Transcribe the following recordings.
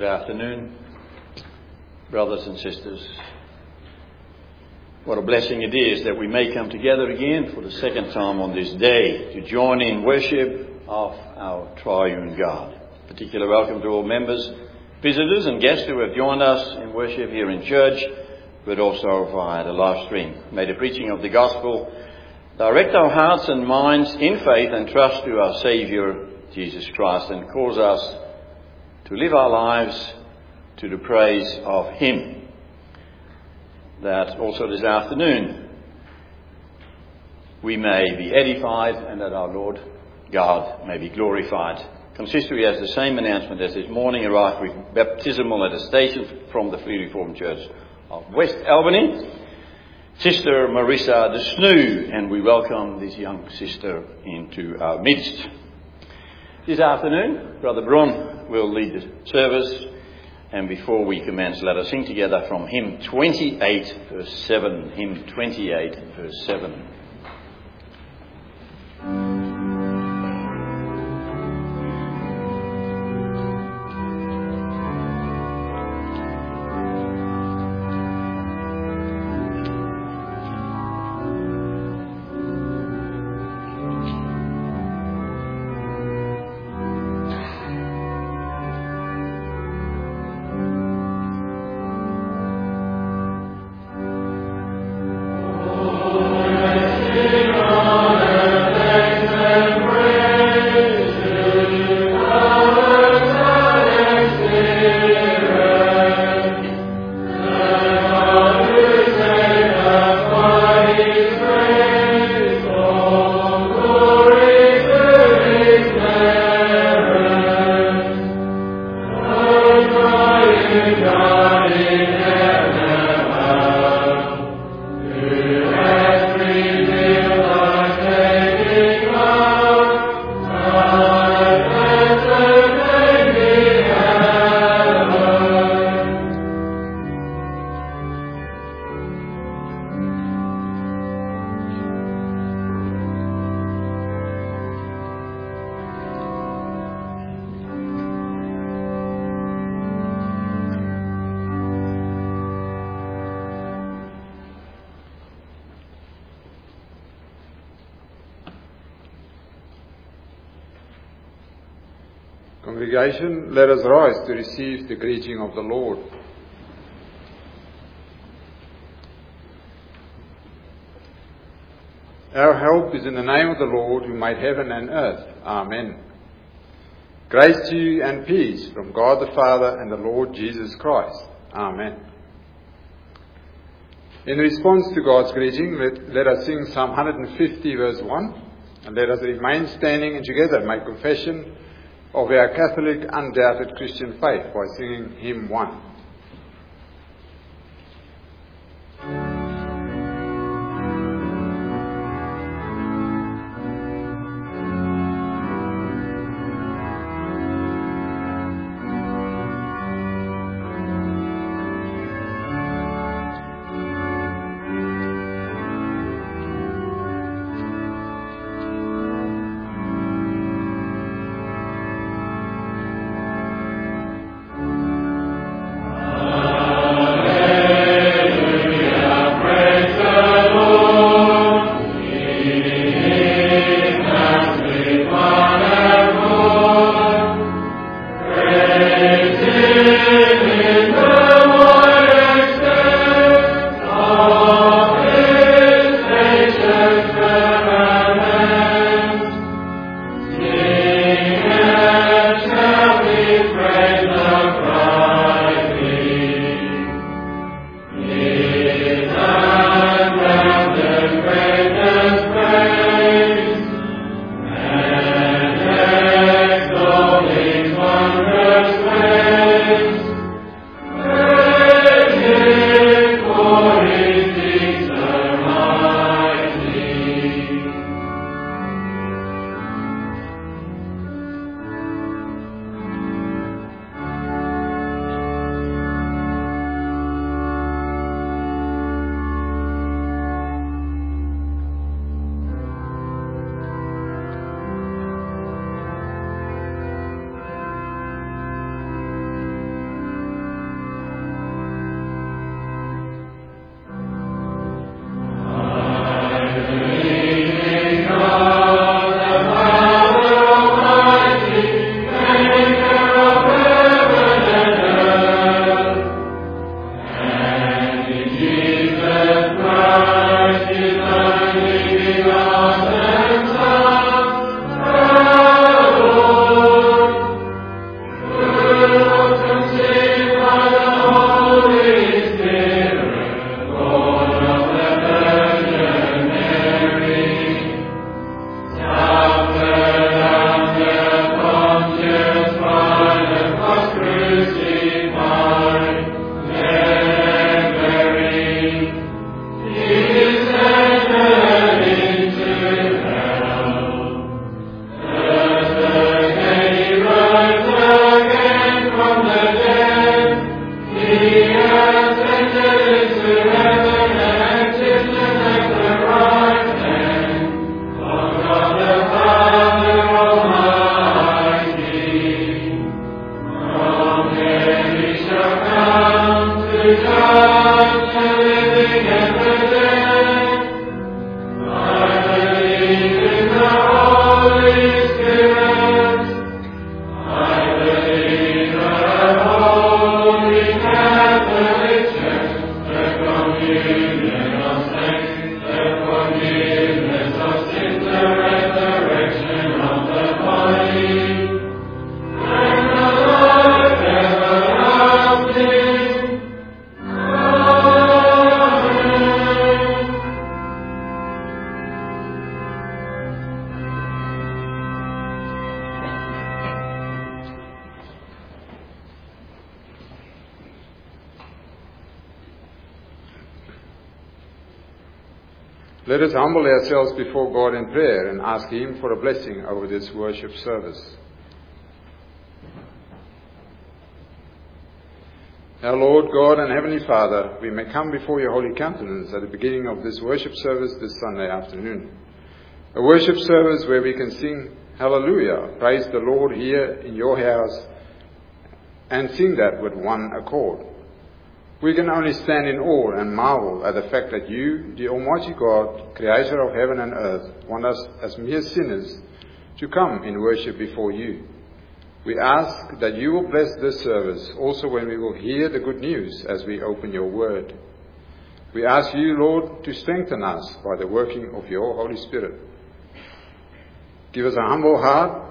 Good afternoon, brothers and sisters. What a blessing it is that we may come together again for the second time on this day to join in worship of our triune God. Particular welcome to all members, visitors and guests who have joined us in worship here in church, but also via the live stream. May the preaching of the gospel direct our hearts and minds in faith and trust to our Saviour, Jesus Christ, and cause us to live our lives to the praise of Him. That also this afternoon we may be edified and that our Lord God may be glorified. Consistory has the same announcement as this morning. Arrived with baptismal attestation from the Free Reformed Church of West Albany, Sister Marissa de Snoo, and we welcome this young sister into our midst. This afternoon, Brother Bron will lead the service, and before we commence, let us sing together from hymn 28, verse 7. Hymn 28, verse 7. Congregation, let us rise to receive the greeting of the Lord. Our help is in the name of the Lord who made heaven and earth. Amen. Grace to you and peace from God the Father and the Lord Jesus Christ. Amen. In response to God's greeting, let us sing Psalm 150 verse 1, and let us remain standing and together make confession of our Catholic, undoubted Christian faith by singing hymn 1. Let us humble ourselves before God in prayer and ask Him for a blessing over this worship service. Our Lord God and Heavenly Father, we may come before your holy countenance at the beginning of this worship service this Sunday afternoon. A worship service where we can sing Hallelujah, praise the Lord here in your house, and sing that with one accord. We can only stand in awe and marvel at the fact that you, the Almighty God, Creator of heaven and earth, want us as mere sinners to come in worship before you. We ask that you will bless this service also when we will hear the good news as we open your word. We ask you, Lord, to strengthen us by the working of your Holy Spirit. Give us a humble heart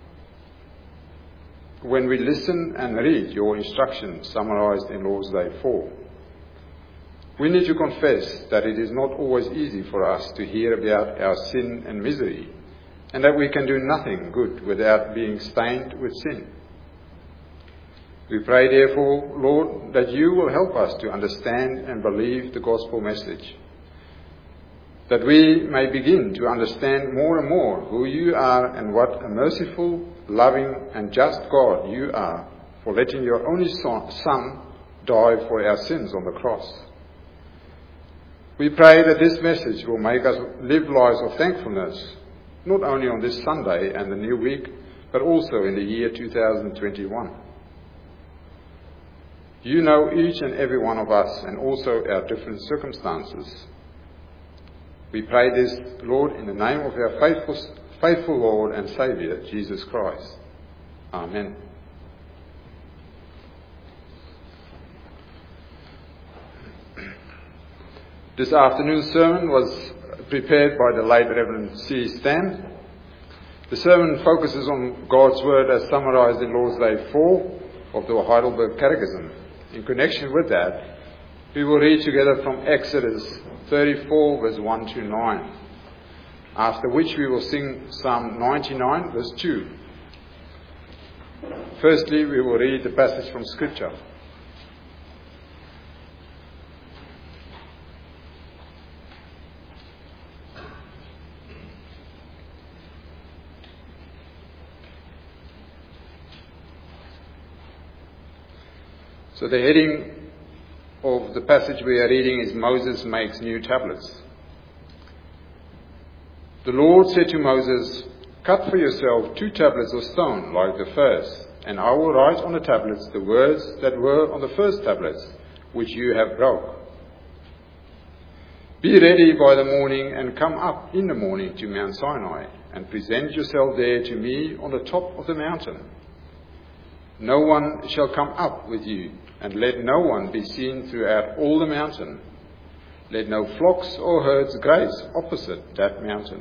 when we listen and read your instructions summarized in Lord's Day 4. We need to confess that it is not always easy for us to hear about our sin and misery, and that we can do nothing good without being stained with sin. We pray, therefore, Lord, that you will help us to understand and believe the gospel message, that we may begin to understand more and more who you are and what a merciful, loving and just God you are for letting your only Son die for our sins on the cross. We pray that this message will make us live lives of thankfulness, not only on this Sunday and the new week, but also in the year 2021. You know each and every one of us and also our different circumstances. We pray this, Lord, in the name of our faithful Lord and Saviour, Jesus Christ. Amen. This afternoon's sermon was prepared by the late Reverend C. Stan. The sermon focuses on God's Word as summarized in Lord's Day 4 of the Heidelberg Catechism. In connection with that, we will read together from Exodus 34 verse 1 to 9, after which we will sing Psalm 99 verse 2. Firstly, we will read the passage from Scripture. So the heading of the passage we are reading is Moses makes new tablets. The Lord said to Moses, "Cut for yourself 2 tablets of stone like the first, and I will write on the tablets the words that were on the first tablets, which you have broke. Be ready by the morning and come up in the morning to Mount Sinai, and present yourself there to me on the top of the mountain. No one shall come up with you, and let no one be seen throughout all the mountain. Let no flocks or herds graze opposite that mountain."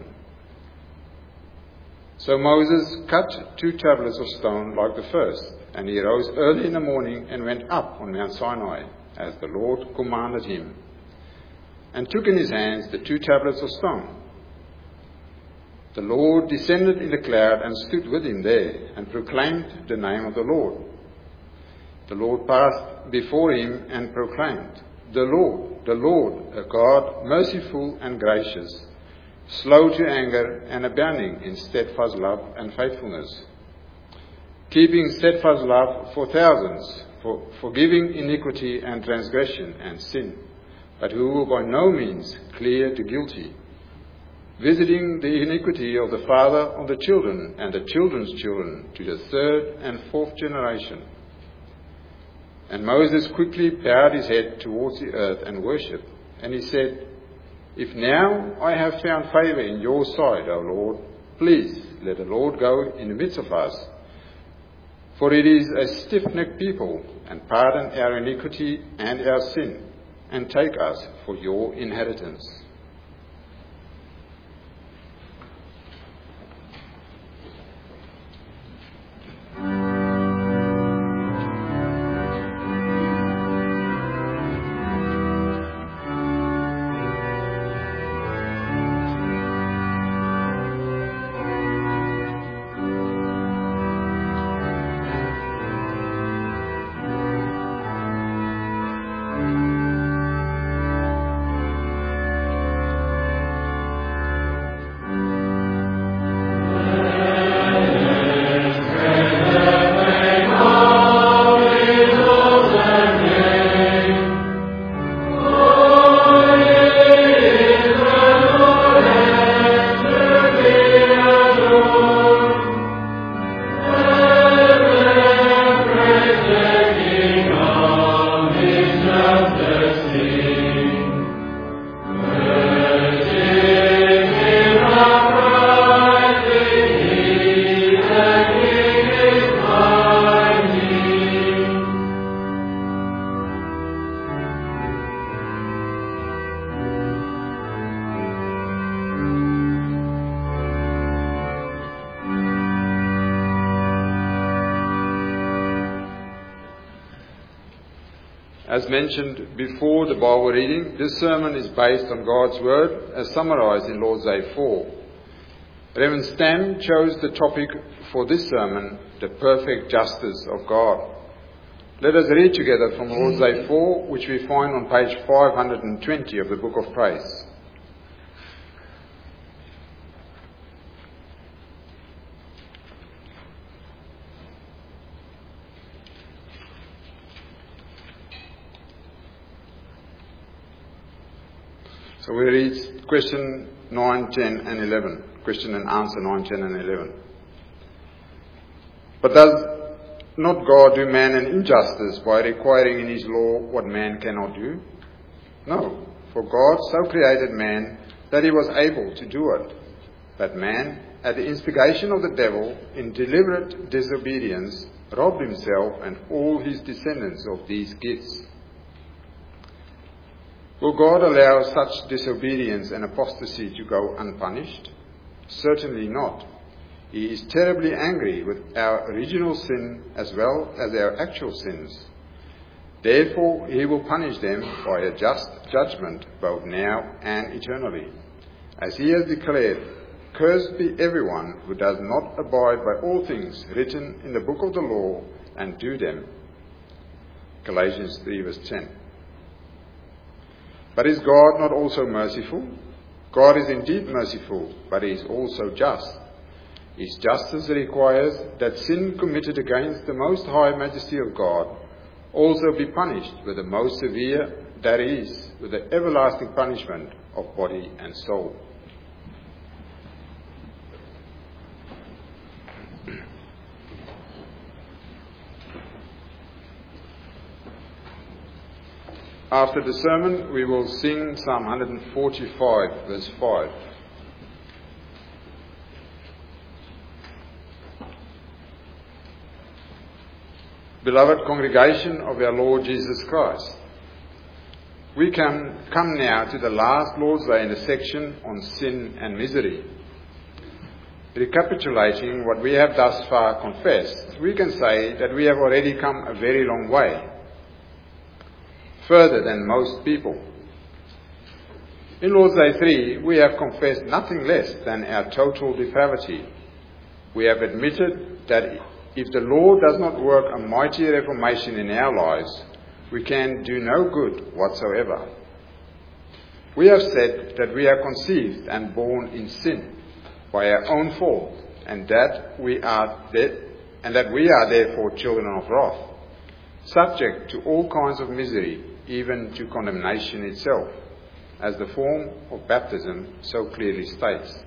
So Moses cut 2 tablets of stone like the first, and he rose early in the morning and went up on Mount Sinai, as the Lord commanded him, and took in his hands the 2 tablets of stone. The Lord descended in the cloud and stood with him there, and proclaimed the name of the Lord. The Lord passed before him and proclaimed, the Lord, a God merciful and gracious, slow to anger and abounding in steadfast love and faithfulness, keeping steadfast love for thousands, for forgiving iniquity and transgression and sin, but who will by no means clear the guilty, visiting the iniquity of the father on the children and the children's children to the 3rd and 4th generation. And Moses quickly bowed his head towards the earth and worshipped. And he said, "If now I have found favour in your sight, O Lord, please let the Lord go in the midst of us. For it is a stiff-necked people, and pardon our iniquity and our sin, and take us for your inheritance." As mentioned before the Bible reading, this sermon is based on God's Word as summarized in Lord's Day 4. Reverend Stam chose the topic for this sermon, the perfect justice of God. Let us read together from Lord's Day 4, which we find on page 520 of the Book of Praise. So we read question 9, 10 and 11. Question and answer 9, 10 and 11. But does not God do man an injustice by requiring in his law what man cannot do? No, for God so created man that he was able to do it. But man, at the instigation of the devil, in deliberate disobedience, robbed himself and all his descendants of these gifts. Will God allow such disobedience and apostasy to go unpunished? Certainly not. He is terribly angry with our original sin as well as our actual sins. Therefore, he will punish them by a just judgment both now and eternally. As he has declared, "Cursed be everyone who does not abide by all things written in the book of the law and do them." Galatians 3 verse 10. But is God not also merciful? God is indeed merciful, but he is also just. His justice requires that sin committed against the most high majesty of God also be punished with the most severe, that is, with the everlasting punishment of body and soul. After the sermon, we will sing Psalm 145, verse 5. Beloved congregation of our Lord Jesus Christ, we come now to the last Lord's Day in the section on sin and misery. Recapitulating what we have thus far confessed, we can say that we have already come a very long way. Further than most people. In Lord's Day 3, we have confessed nothing less than our total depravity. We have admitted that if the Lord does not work a mighty reformation in our lives, we can do no good whatsoever. We have said that we are conceived and born in sin by our own fault, and that we are therefore children of wrath, subject to all kinds of misery, even to condemnation itself, as the form of baptism so clearly states.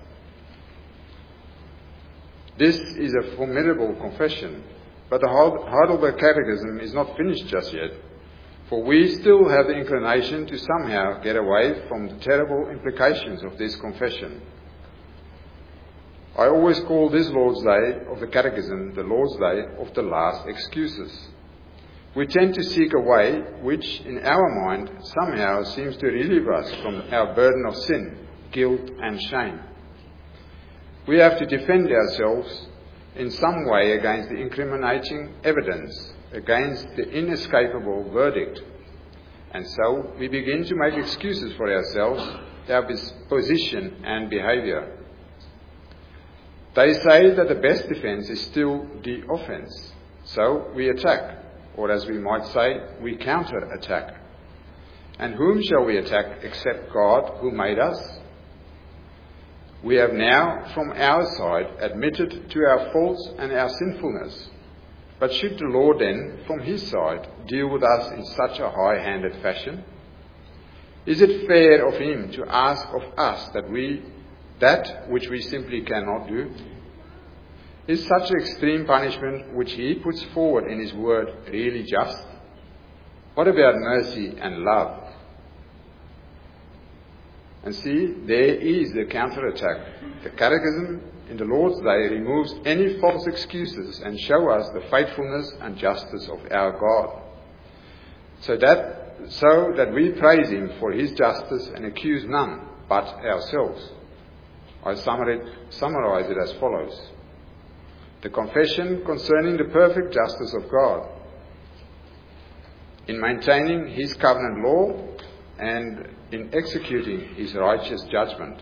This is a formidable confession, but the Heidelberg Catechism is not finished just yet, for we still have the inclination to somehow get away from the terrible implications of this confession. I always call this Lord's Day of the Catechism the Lord's Day of the last excuses. We tend to seek a way which, in our mind, somehow seems to relieve us from our burden of sin, guilt and shame. We have to defend ourselves in some way against the incriminating evidence, against the inescapable verdict. And so we begin to make excuses for ourselves, our position and behavior. They say that the best defense is still the offense. So we attack. Or as we might say, we counter-attack. And whom shall we attack except God who made us? We have now, from our side, admitted to our faults and our sinfulness. But should the Lord then, from his side, deal with us in such a high-handed fashion? Is it fair of him to ask of us that which we simply cannot do? Is such extreme punishment which he puts forward in his word really just? What about mercy and love? And see, there is the counterattack. The Catechism in the Lord's Day removes any false excuses and shows us the faithfulness and justice of our God. So that we praise him for his justice and accuse none but ourselves. I summarize it as follows. The confession concerning the perfect justice of God. in maintaining his covenant law and in executing his righteous judgment.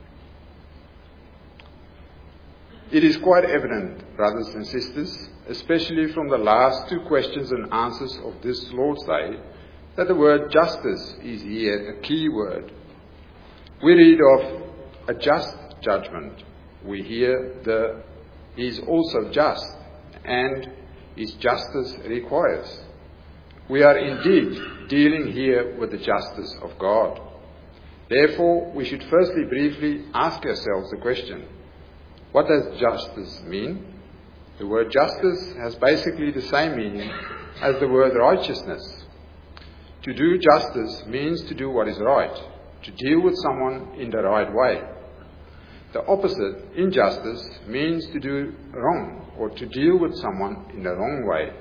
It is quite evident, brothers and sisters, especially from the last two questions and answers of this Lord's Day, that the word justice is here a key word. We read of a just judgment. We hear he is also just, and his justice requires. We are indeed dealing here with the justice of God. Therefore, we should firstly briefly ask ourselves the question, what does justice mean? The word justice has basically the same meaning as the word righteousness. To do justice means to do what is right, to deal with someone in the right way. The opposite, injustice, means to do wrong or to deal with someone in the wrong way.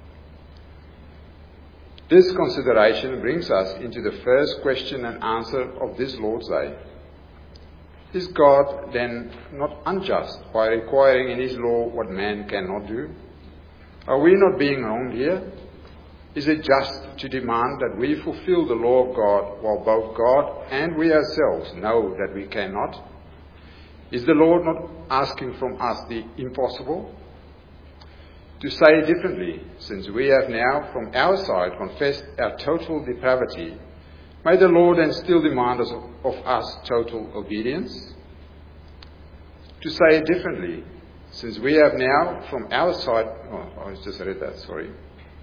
This consideration brings us into the first question and answer of this Lord's Day. Is God then not unjust by requiring in his law what man cannot do? Are we not being wronged here? Is it just to demand that we fulfill the law of God while both God and we ourselves know that we cannot? Is the Lord not asking from us the impossible? To say it differently, since we have now from our side confessed our total depravity, may the Lord then still demand of us total obedience? To say it differently, since we have now from our side... I just read that, sorry.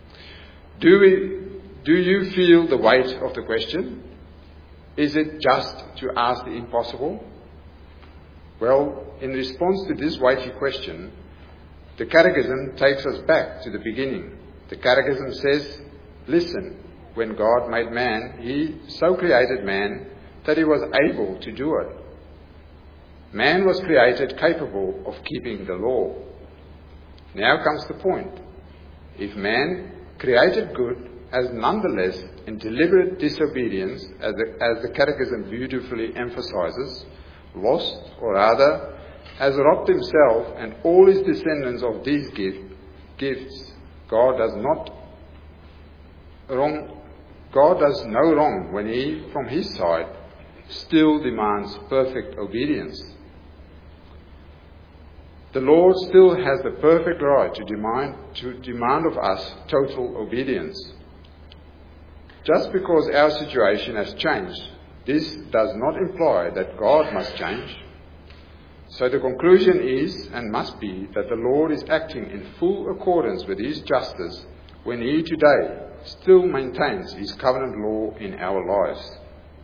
Do you feel the weight of the question? Is it just to ask the impossible? Well, in response to this weighty question, the Catechism takes us back to the beginning. The Catechism says, listen, when God made man, he so created man that he was able to do it. Man was created capable of keeping the law. Now comes the point. If man, created good, has nonetheless, in deliberate disobedience, as the Catechism beautifully emphasizes, lost, or rather, has robbed himself and all his descendants of these gifts, God does no wrong when he, from his side, still demands perfect obedience. The Lord still has the perfect right to demand of us total obedience. Just because our situation has changed, this does not imply that God must change. So the conclusion is and must be that the Lord is acting in full accordance with his justice when he today still maintains his covenant law in our lives.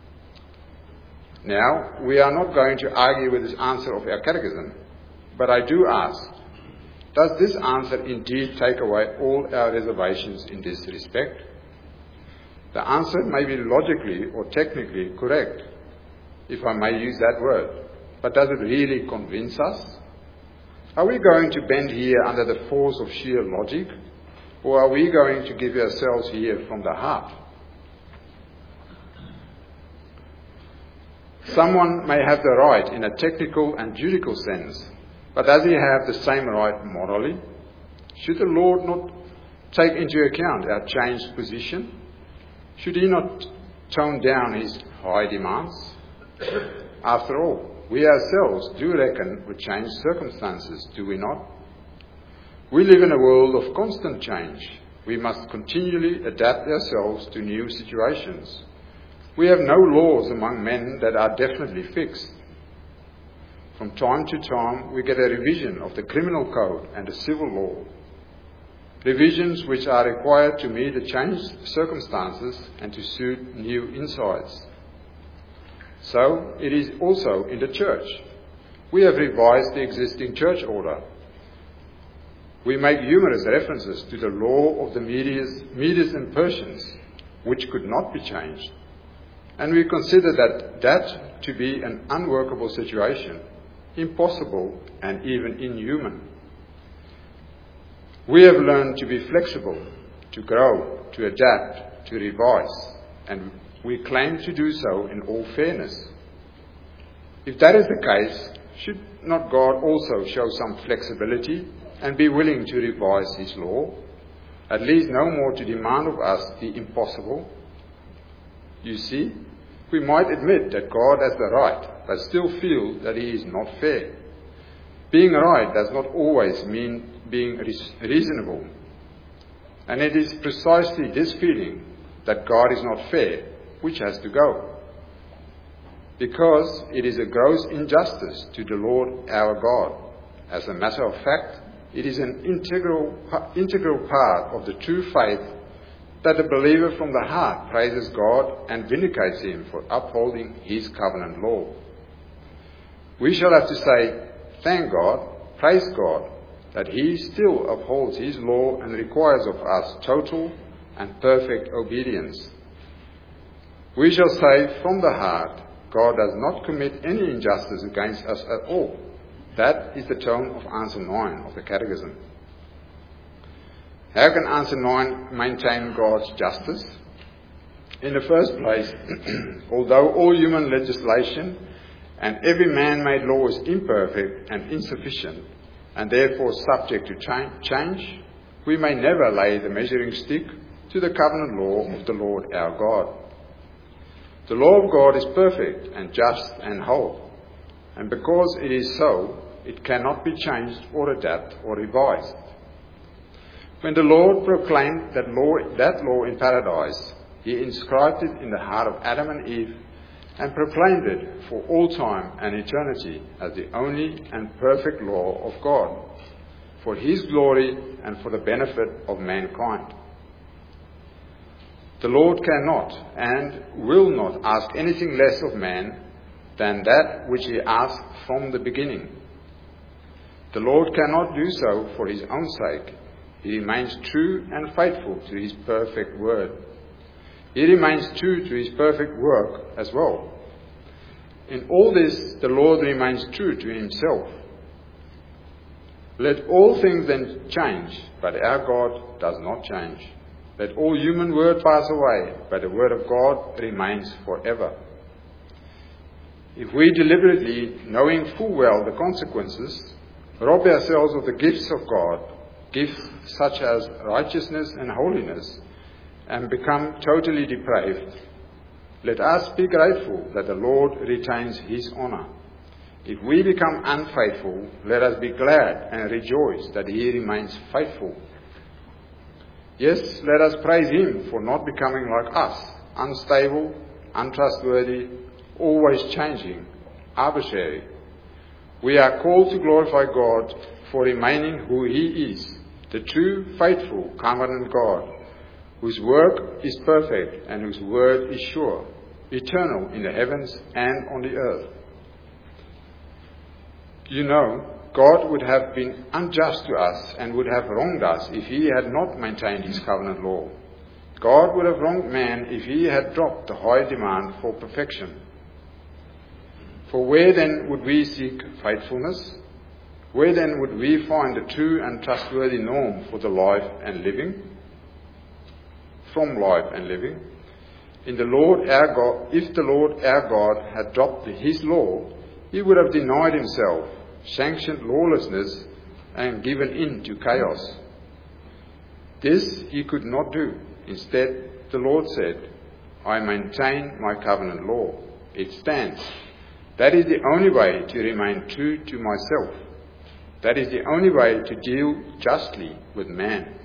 Now, we are not going to argue with this answer of our catechism, but I do ask, does this answer indeed take away all our reservations in this respect? The answer may be logically or technically correct, if I may use that word. But does it really convince us? Are we going to bend here under the force of sheer logic? Or are we going to give ourselves here from the heart? Someone may have the right in a technical and juridical sense, but does he have the same right morally? Should the Lord not take into account our changed position? Should he not tone down his high demands? After all, we ourselves do reckon with changed circumstances, do we not? We live in a world of constant change. We must continually adapt ourselves to new situations. We have no laws among men that are definitely fixed. From time to time, we get a revision of the criminal code and the civil law. Revisions which are required to meet the changed circumstances and to suit new insights. So it is also in the church. We have revised the existing church order. We make numerous references to the law of the Medes and Persians, which could not be changed. And we consider that to be an unworkable situation, impossible and even inhuman. We have learned to be flexible, to grow, to adapt, to revise, and we claim to do so in all fairness. If that is the case, should not God also show some flexibility and be willing to revise his law? at least no more to demand of us the impossible. You see, we might admit that God has the right, but still feel that He is not fair. Being right does not always mean being reasonable. And it is precisely this feeling that God is not fair which has to go. Because it is a gross injustice to the Lord our God. As a matter of fact, it is an integral part of the true faith that the believer from the heart praises God and vindicates Him for upholding His covenant law. We shall have to say, thank God, praise God, that He still upholds His law and requires of us total and perfect obedience. We shall say from the heart, God does not commit any injustice against us at all. That is the tone of answer 9 of the Catechism. How can answer 9 maintain God's justice? In the first place, although all human legislation and every man-made law is imperfect and insufficient, and therefore subject to change, we may never lay the measuring stick to the covenant law of the Lord our God. The law of God is perfect and just and whole, and because it is so, it cannot be changed or adapted or revised. When the Lord proclaimed that law in paradise, He inscribed it in the heart of Adam and Eve and proclaimed it for all time and eternity as the only and perfect law of God, for His glory and for the benefit of mankind. The Lord cannot and will not ask anything less of man than that which He asked from the beginning. The Lord cannot do so for His own sake. He remains true and faithful to His perfect word. He remains true to His perfect work as well. In all this, the Lord remains true to Himself. Let all things then change, but our God does not change. Let all human word pass away, but the word of God remains forever. If we deliberately, knowing full well the consequences, rob ourselves of the gifts of God, gifts such as righteousness and holiness, and become totally depraved, let us be grateful that the Lord retains His honor. If we become unfaithful, let us be glad and rejoice that He remains faithful. Yes, let us praise Him for not becoming like us, unstable, untrustworthy, always changing, arbitrary. We are called to glorify God for remaining who He is, the true, faithful, covenant God, whose work is perfect and whose word is sure, eternal in the heavens and on the earth. You know, God would have been unjust to us and would have wronged us if He had not maintained His covenant law. God would have wronged man if He had dropped the high demand for perfection. For where then would we seek faithfulness? Where then would we find the true and trustworthy norm for the life and living? From life and living. In the Lord our God, if the Lord our God had dropped His law, He would have denied Himself, sanctioned lawlessness, and given in to chaos. This He could not do. Instead, the Lord said, I maintain my covenant law. It stands. That is the only way to remain true to myself. That is the only way to deal justly with man.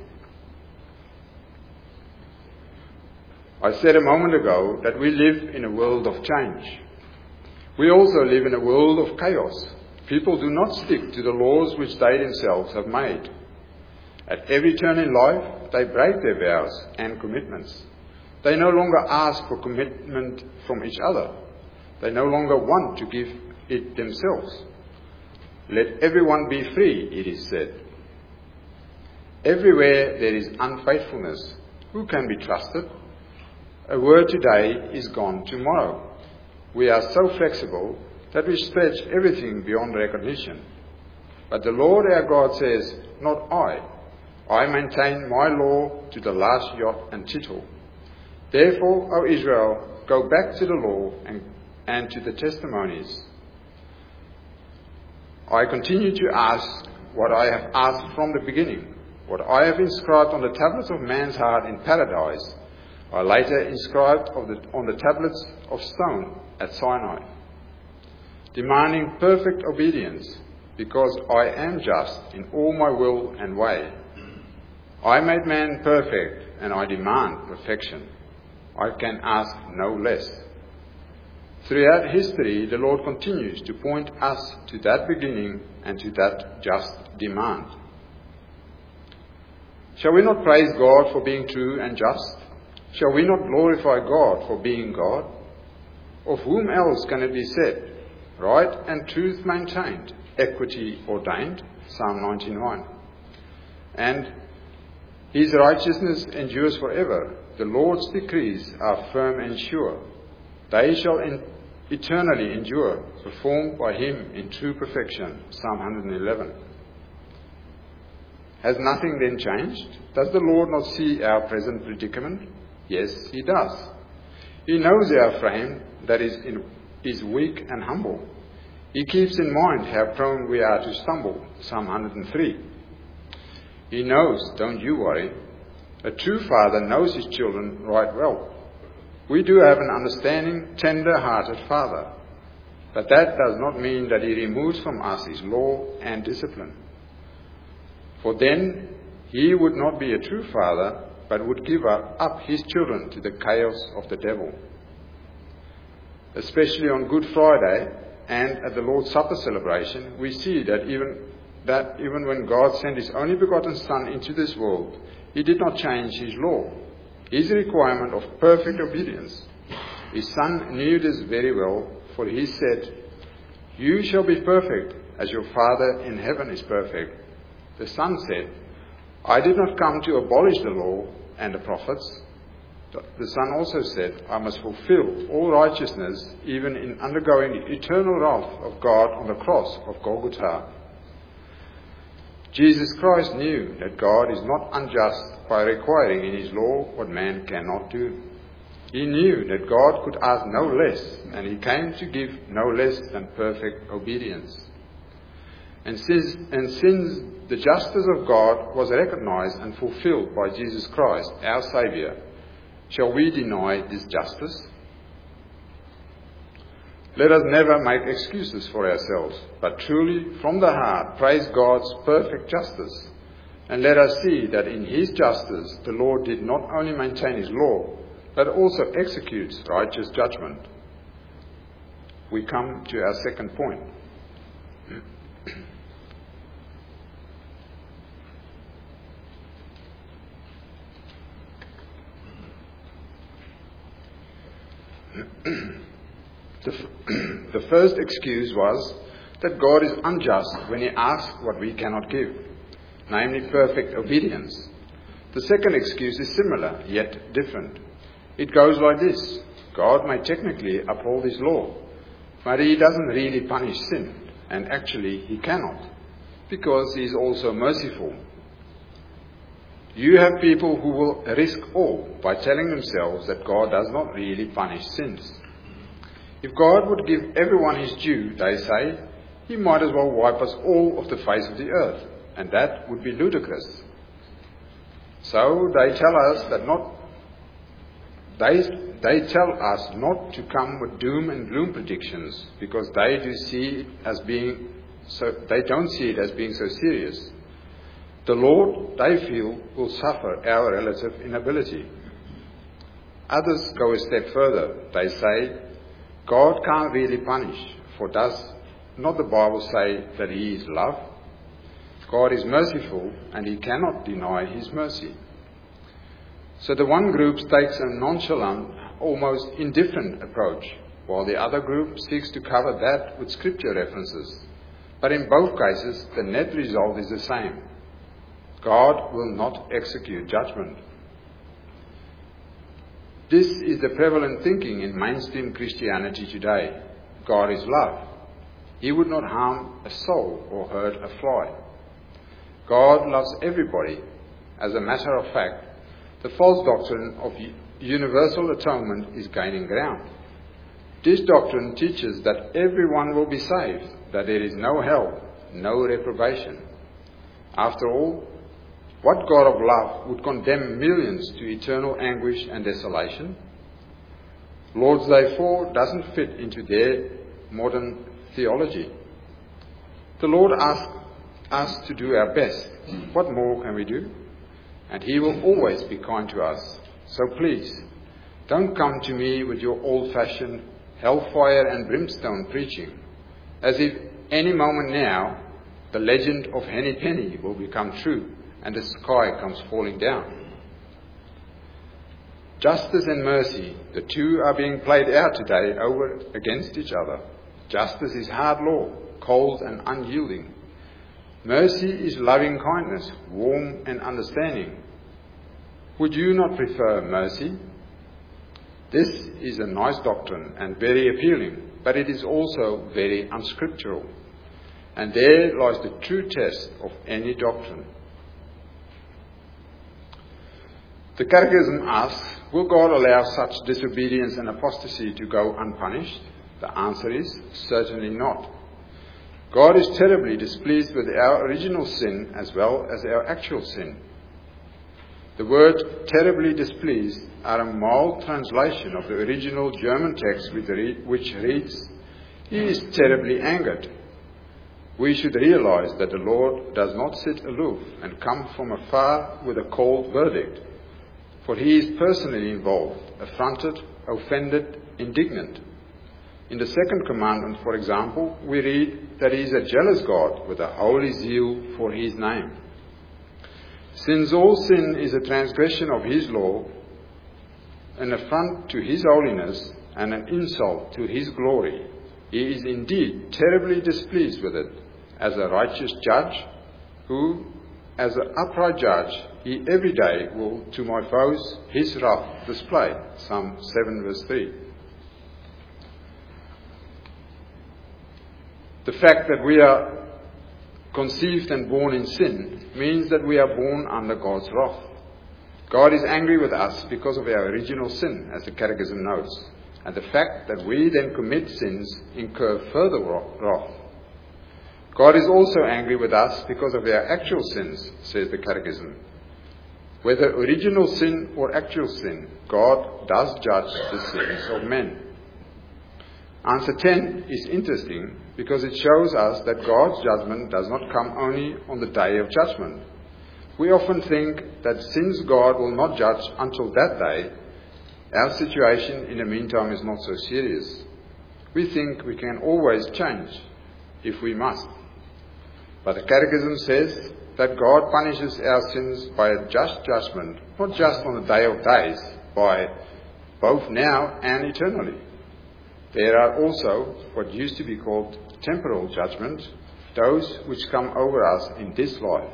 I said a moment ago that we live in a world of change. We also live in a world of chaos. People do not stick to the laws which they themselves have made. At every turn in life, they break their vows and commitments. They no longer ask for commitment from each other. They no longer want to give it themselves. Let everyone be free, it is said. Everywhere there is unfaithfulness, who can be trusted? A word today is gone tomorrow. We are so flexible that we stretch everything beyond recognition. But the Lord our God says, not I. I maintain my law to the last jot and tittle. Therefore, O Israel, go back to the law and to the testimonies. I continue to ask what I have asked from the beginning. What I have inscribed on the tablets of man's heart in paradise, I later inscribed on the tablets of stone at Sinai, demanding perfect obedience, because I am just in all my will and way. I made man perfect, and I demand perfection. I can ask no less. Throughout history, the Lord continues to point us to that beginning and to that just demand. Shall we not praise God for being true and just? Shall we not glorify God for being God? Of whom else can it be said, right and truth maintained, equity ordained? Psalm 99. And his righteousness endures forever. The Lord's decrees are firm and sure. They shall eternally endure, performed by him in true perfection. Psalm 111. Has nothing then changed? Does the Lord not see our present predicament? Yes, he does. He knows our frame that is weak and humble. He keeps in mind how prone we are to stumble. Psalm 103. He knows, don't you worry. A true father knows his children right well. We do have an understanding, tender-hearted father. But that does not mean that he removes from us his law and discipline. For then he would not be a true father, but would give up his children to the chaos of the devil. Especially on Good Friday and at the Lord's Supper celebration, we see that even when God sent his only begotten Son into this world, he did not change his law, his requirement of perfect obedience. His Son knew this very well, for he said, "You shall be perfect as your Father in heaven is perfect." The Son said, "I did not come to abolish the law and the prophets." The Son also said, "I must fulfill all righteousness, even in undergoing the eternal wrath of God on the cross of Golgotha." Jesus Christ knew that God is not unjust by requiring in his law what man cannot do. He knew that God could ask no less, and he came to give no less than perfect obedience. And since the justice of God was recognized and fulfilled by Jesus Christ, our Saviour, shall we deny this justice? Let us never make excuses for ourselves, but truly, from the heart, praise God's perfect justice. And let us see that in his justice, the Lord did not only maintain his law, but also executes righteous judgment. We come to our second point. The first excuse was that God is unjust when he asks what we cannot give, namely perfect obedience. The second excuse is similar, yet different. It goes like this: God may technically uphold his law, but he doesn't really punish sin, and actually he cannot, because he is also merciful. You have people who will risk all by telling themselves that God does not really punish sins. If God would give everyone his due, they say, he might as well wipe us all off the face of the earth, and that would be ludicrous. So they tell us that they tell us not to come with doom and gloom predictions, because they don't see it as being so serious. The Lord, they feel, will suffer our relative inability. Others go a step further. They say, God can't really punish, for does not the Bible say that he is love? God is merciful, and he cannot deny his mercy. So the one group takes a nonchalant, almost indifferent approach, while the other group seeks to cover that with scripture references. But in both cases, the net result is the same. God will not execute judgment. This is the prevalent thinking in mainstream Christianity today. God is love. He would not harm a soul or hurt a fly. God loves everybody. As a matter of fact, the false doctrine of universal atonement is gaining ground. This doctrine teaches that everyone will be saved, that there is no hell, no reprobation. After all, What God of love would condemn millions to eternal anguish and desolation? Lord's Day 4 doesn't fit into their modern theology. The Lord asks us to do our best. What more can we do? And He will always be kind to us. So please, don't come to me with your old-fashioned hellfire and brimstone preaching, as if any moment now the legend of Henny Penny will become true and the sky comes falling down. Justice and mercy, the two are being played out today over against each other. Justice is hard law, cold and unyielding. Mercy is loving kindness, warm and understanding. Would you not prefer mercy? This is a nice doctrine and very appealing, but it is also very unscriptural. And there lies the true test of any doctrine. The Catechism asks, will God allow such disobedience and apostasy to go unpunished? The answer is, certainly not. God is terribly displeased with our original sin as well as our actual sin. The word terribly displeased are a mild translation of the original German text which reads, He is terribly angered. We should realize that the Lord does not sit aloof and come from afar with a cold verdict, for He is personally involved, affronted, offended, indignant. In the second commandment, for example, we read that He is a jealous God with a holy zeal for His name. Since all sin is a transgression of His law, an affront to His holiness, and an insult to His glory, He is indeed terribly displeased with it, as a righteous judge, who, as an upright judge, He every day will to my foes His wrath display. Psalm 7 verse 3. The fact that we are conceived and born in sin means that we are born under God's wrath. God is angry with us because of our original sin, as the Catechism notes, and the fact that we then commit sins incur further wrath. God is also angry with us because of our actual sins, says the Catechism. Whether original sin or actual sin, God does judge the sins of men. Answer 10 is interesting because it shows us that God's judgment does not come only on the day of judgment. We often think that since God will not judge until that day, our situation in the meantime is not so serious. We think we can always change if we must. But the Catechism says that God punishes our sins by a just judgment, not just on the day of days, by both now and eternally. There are also what used to be called temporal judgments, those which come over us in this life.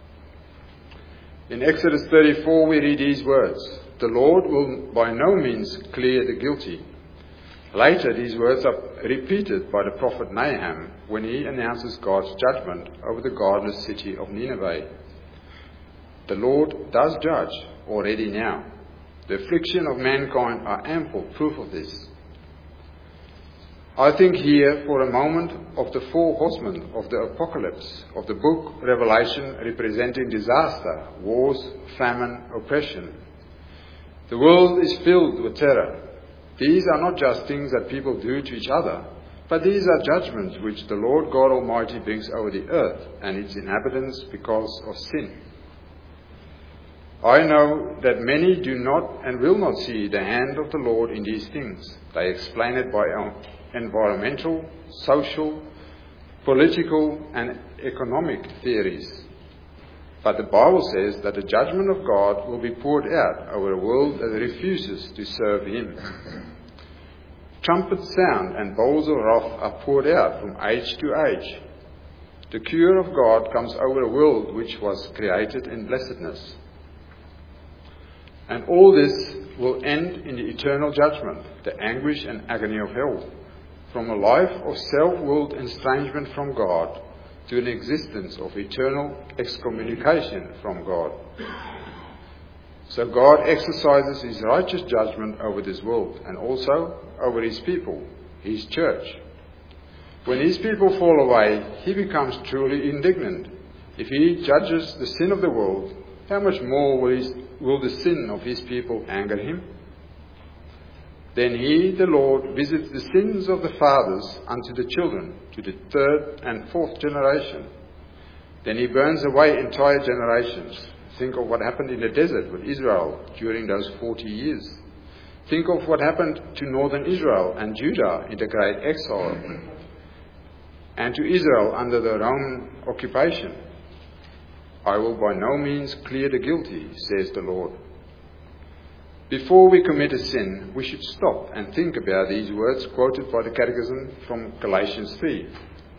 In Exodus 34 we read these words, "The Lord will by no means clear the guilty." Later these words are repeated by the prophet Nahum when he announces God's judgment over the godless city of Nineveh. The Lord does judge already now. The affliction of mankind are ample proof of this. I think here for a moment of the four horsemen of the apocalypse, of the book Revelation representing disaster, wars, famine, oppression. The world is filled with terror. These are not just things that people do to each other, but these are judgments which the Lord God Almighty brings over the earth and its inhabitants because of sin. I know that many do not and will not see the hand of the Lord in these things. They explain it by environmental, social, political and economic theories. But the Bible says that the judgment of God will be poured out over a world that refuses to serve Him. Trumpets sound and bowls of wrath are poured out from age to age. The cure of God comes over a world which was created in blessedness. And all this will end in the eternal judgment, the anguish and agony of hell, from a life of self-willed estrangement from God to an existence of eternal excommunication from God. So God exercises His righteous judgment over this world and also over His people, His church. When His people fall away, He becomes truly indignant. If He judges the sin of the world, how much more will the sin of his people anger him? Then he, the Lord, visits the sins of the fathers unto the children, to the third and fourth generation. Then he burns away entire generations. Think of what happened in the desert with Israel during those 40 years. Think of what happened to northern Israel and Judah in the great exile, and to Israel under the Roman occupation. I will by no means clear the guilty, says the Lord. Before we commit a sin, we should stop and think about these words quoted by the Catechism from Galatians 3.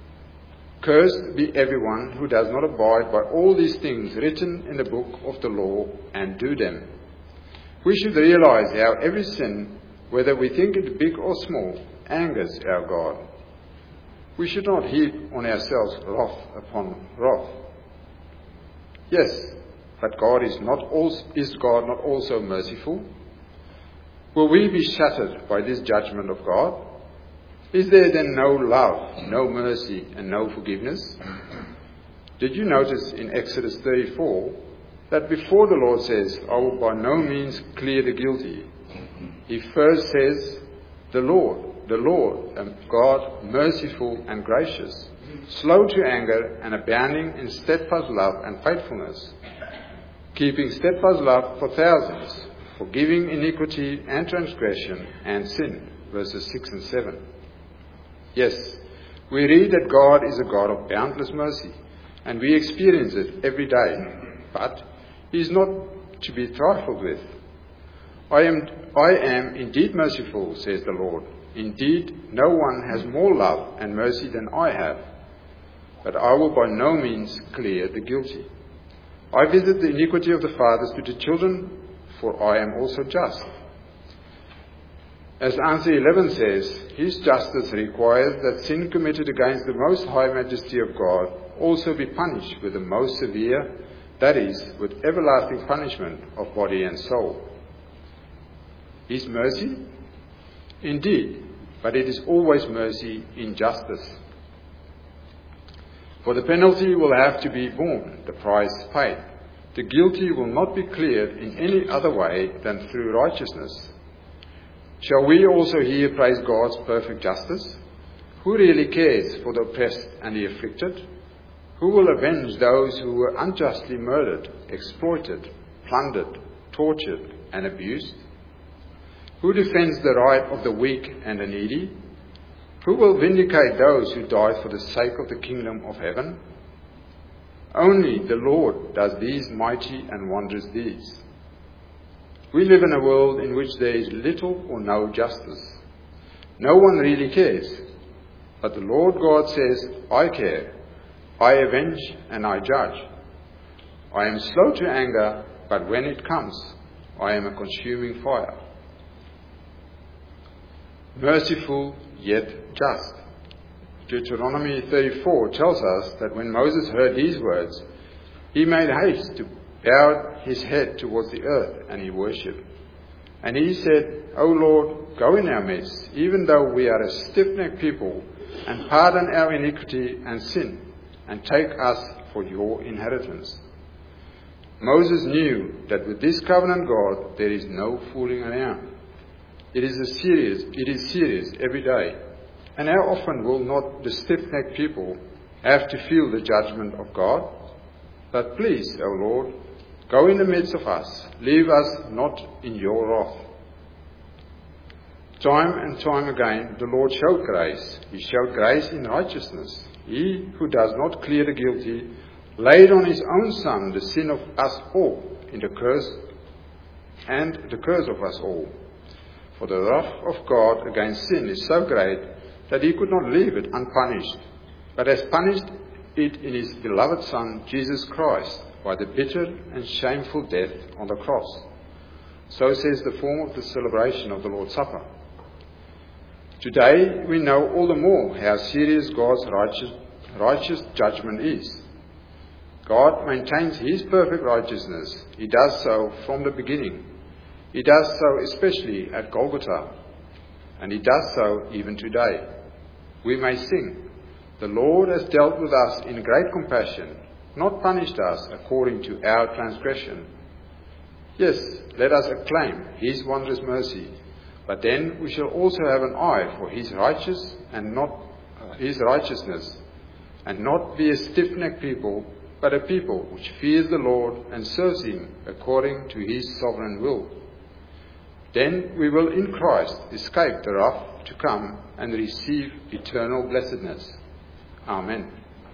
Cursed be everyone who does not abide by all these things written in the book of the law and do them. We should realize how every sin, whether we think it big or small, angers our God. We should not heap on ourselves wrath upon wrath. Yes, but is God not also merciful? Will we be shattered by this judgment of God? Is there then no love, no mercy, and no forgiveness? Did you notice in Exodus 34 that before the Lord says, I will by no means clear the guilty, he first says, the Lord, and God, merciful and gracious, slow to anger and abounding in steadfast love and faithfulness, keeping steadfast love for thousands, forgiving iniquity and transgression and sin, verses 6 and 7. Yes, we read that God is a God of boundless mercy, and we experience it every day, but he is not to be trifled with. I am indeed merciful, says the Lord. Indeed, no one has more love and mercy than I have, but I will by no means clear the guilty. I visit the iniquity of the fathers to the children, for I am also just. As answer 11 says, his justice requires that sin committed against the most high majesty of God also be punished with the most severe, that is, with everlasting punishment of body and soul. His mercy? Indeed, but it is always mercy in justice. For the penalty will have to be borne, the price paid. The guilty will not be cleared in any other way than through righteousness. Shall we also here praise God's perfect justice? Who really cares for the oppressed and the afflicted? Who will avenge those who were unjustly murdered, exploited, plundered, tortured, and abused? Who defends the right of the weak and the needy? Who will vindicate those who died for the sake of the kingdom of heaven? Only the Lord does these mighty and wondrous deeds. We live in a world in which there is little or no justice. No one really cares. But the Lord God says, I care. I avenge and I judge. I am slow to anger, but when it comes, I am a consuming fire. Merciful yet just. Deuteronomy 34 tells us that when Moses heard these words, he made haste to bow his head towards the earth, and he worshipped. And he said, O Lord, go in our midst, even though we are a stiff-necked people, and pardon our iniquity and sin, and take us for your inheritance. Moses knew that with this covenant God, there is no fooling around. It is serious every day. And how often will not the stiff-necked people have to feel the judgment of God? But please, O Lord, go in the midst of us. Leave us not in your wrath. Time and time again, the Lord showed grace. He showed grace in righteousness. He who does not clear the guilty laid on his own Son the sin of us all in the curse of us all. For the wrath of God against sin is so great that he could not leave it unpunished, but has punished it in his beloved Son, Jesus Christ, by the bitter and shameful death on the cross. So says the form of the celebration of the Lord's Supper. Today we know all the more how serious God's righteous judgment is. God maintains his perfect righteousness. He does so from the beginning. He does so especially at Golgotha, and he does so even today. We may sing, the Lord has dealt with us in great compassion, not punished us according to our transgression. Yes, let us acclaim his wondrous mercy, but then we shall also have an eye for his righteousness, and not be a stiff-necked people, but a people which fears the Lord and serves him according to his sovereign will. Then we will in Christ escape the wrath to come and receive eternal blessedness. Amen.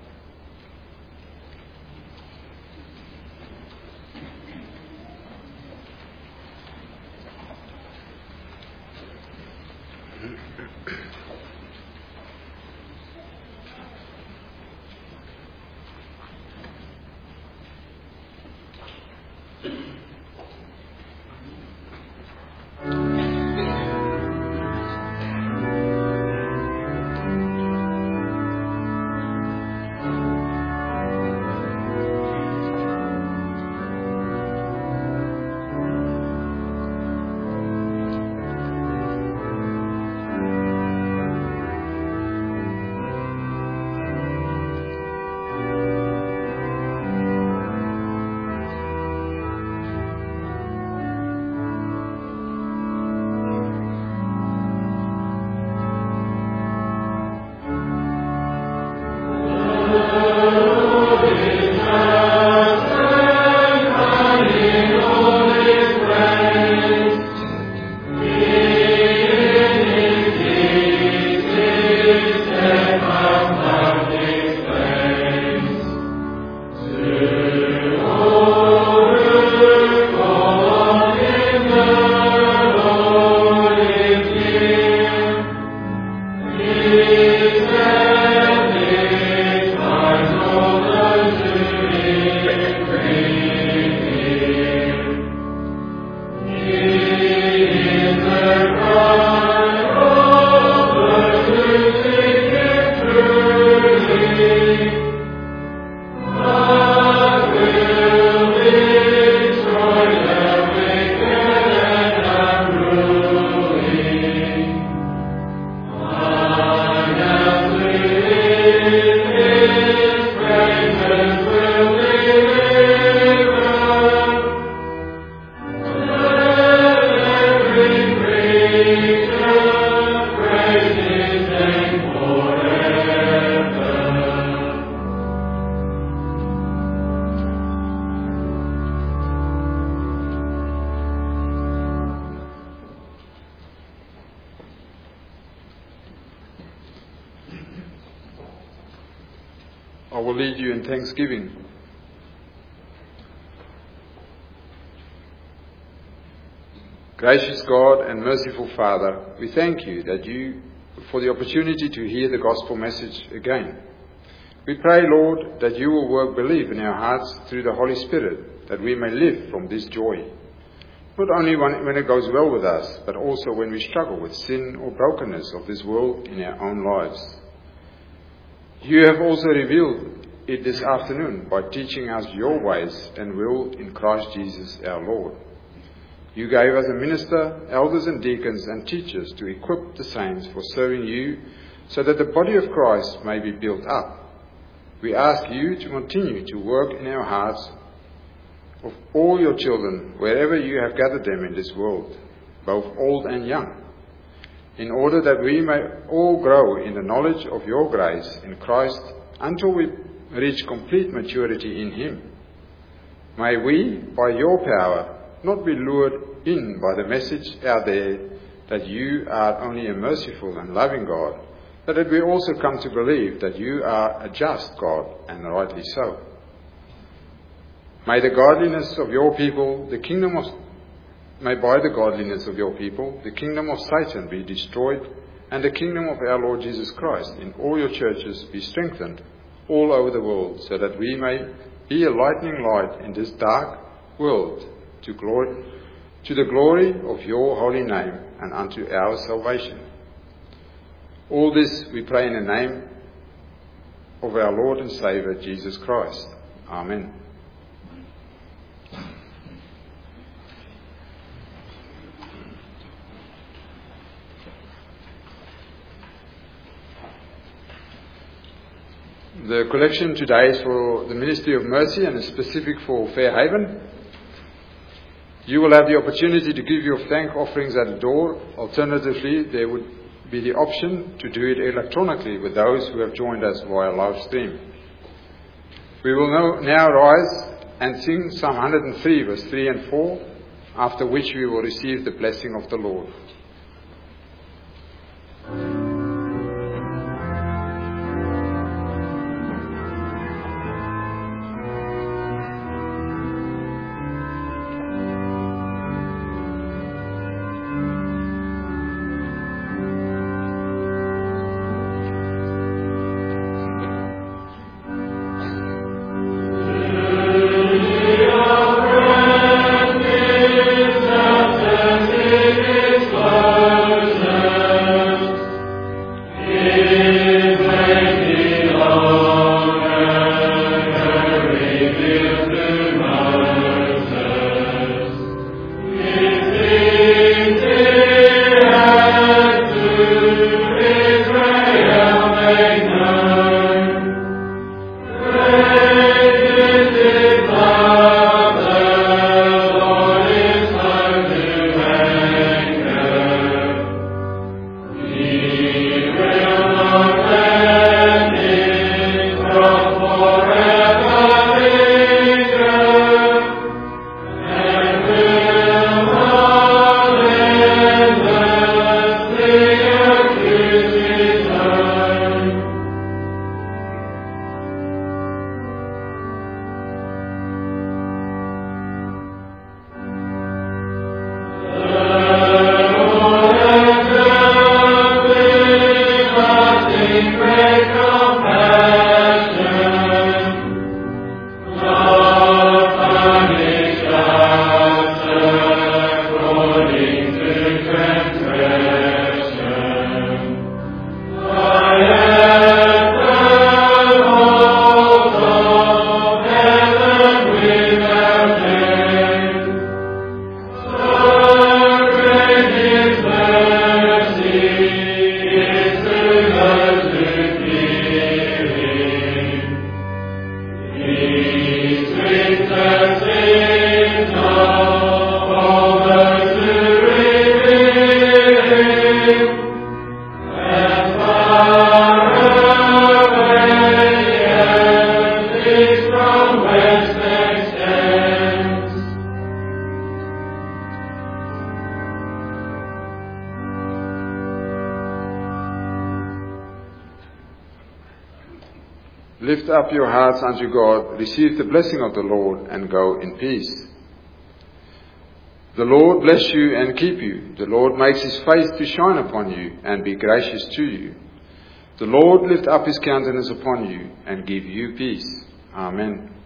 I will lead you in thanksgiving. Gracious God and merciful Father, we thank you for the opportunity to hear the gospel message again. We pray, Lord, that you will work belief in our hearts through the Holy Spirit, that we may live from this joy. Not only when it goes well with us, but also when we struggle with sin or brokenness of this world in our own lives. You have also revealed it this afternoon by teaching us your ways and will in Christ Jesus our Lord. You gave us a minister, elders and deacons and teachers to equip the saints for serving you so that the body of Christ may be built up. We ask you to continue to work in our hearts of all your children wherever you have gathered them in this world, both old and young, in order that we may all grow in the knowledge of your grace in Christ until we reach complete maturity in him. May we, by your power, not be lured in by the message out there that you are only a merciful and loving God, but that we also come to believe that you are a just God, and rightly so. May by the godliness of your people, the kingdom of Satan be destroyed, and the kingdom of our Lord Jesus Christ in all your churches be strengthened all over the world, so that we may be a lightning light in this dark world to the glory of your holy name and unto our salvation. All this we pray in the name of our Lord and Saviour, Jesus Christ. Amen. The collection today is for the Ministry of Mercy and is specific for Fairhaven. You will have the opportunity to give your thank offerings at the door. Alternatively, there would be the option to do it electronically with those who have joined us via live stream. We will now rise and sing Psalm 103, verse 3 and 4, after which we will receive the blessing of the Lord. Lift up your hearts unto God, receive the blessing of the Lord, and go in peace. The Lord bless you and keep you. The Lord makes his face to shine upon you and be gracious to you. The Lord lift up his countenance upon you and give you peace. Amen.